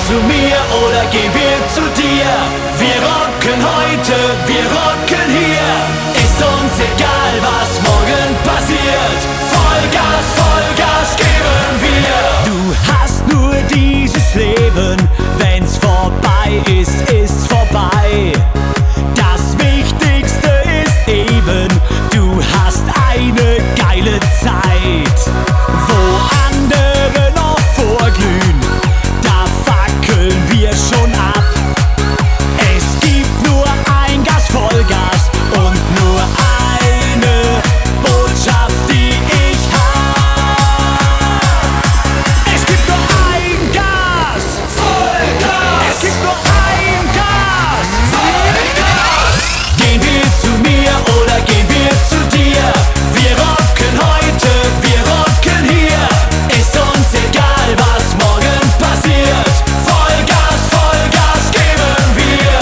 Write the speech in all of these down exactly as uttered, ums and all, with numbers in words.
zu mir oder gehen wir zu dir? Wir rocken heute, wir rocken hier. Ist uns egal, was morgen passiert. Vollgas, Vollgas geben wir. Du hast nur dieses Leben, wenn's vorbei ist, ist's vorbei. Das Wichtigste ist eben, du hast eine geile Zeit. Wo andere noch vorglühen, da fackeln wir schon ab. Es gibt nur ein Gas, Vollgas und nur eine Botschaft, die ich hab. Es gibt nur ein Gas, Vollgas. Es gibt nur ein Gas, Vollgas. Gehen wir zu mir oder gehen wir zu dir? Wir rocken heute, wir rocken hier. Ist uns egal, was morgen passiert. Vollgas, Vollgas geben wir.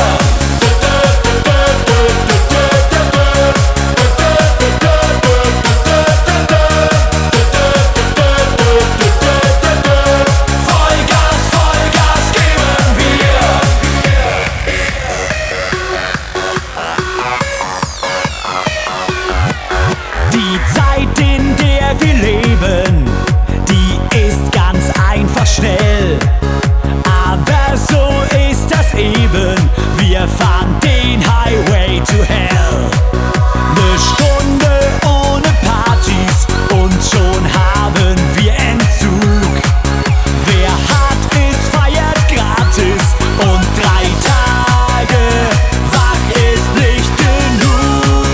Vollgas, Vollgas geben wir. Die Zeit, in der wir leben, die ist ganz einfach schnell. Aber so ist das eben, wir fahren den Highway to Hell. Ne Stunde ohne Partys und schon haben wir Entzug. Wer hart ist, feiert gratis und drei Tage wach ist nicht genug.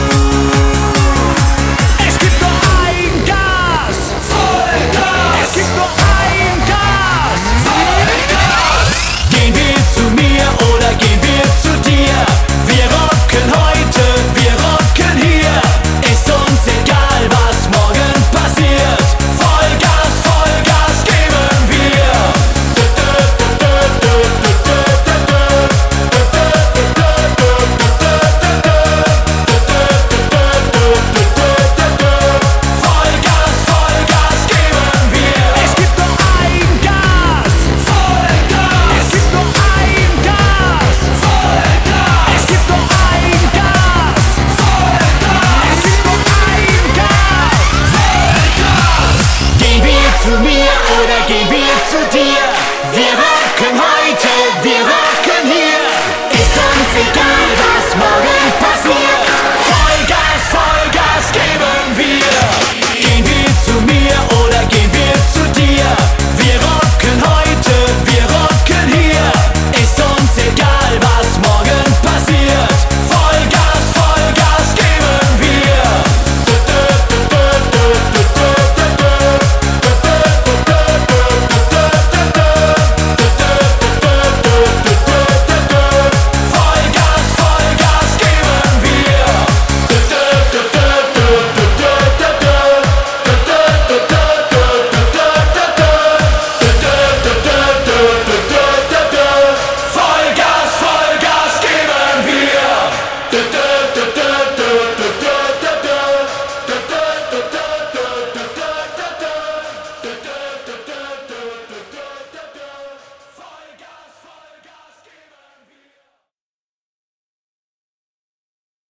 Es gibt nur ein Gas, Vollgas. Es gibt nur ein Gas, Vollgas. Gehen wir zu mir oder gehen wir zu dir? Wir rocken heute, wir rocken hier. Ist uns egal, was morgen passiert. Vollgas, Vollgas geben wir. Vollgas, Vollgas geben wir. Es gibt nur ein Gas, Vollgas. Es gibt nur ein Gas, Vollgas. Es gibt nur ein Gas, Vollgas. Es gibt nur ein Gas, Vollgas. Gehen wir zu mir oder gehen wir zu dir? Wir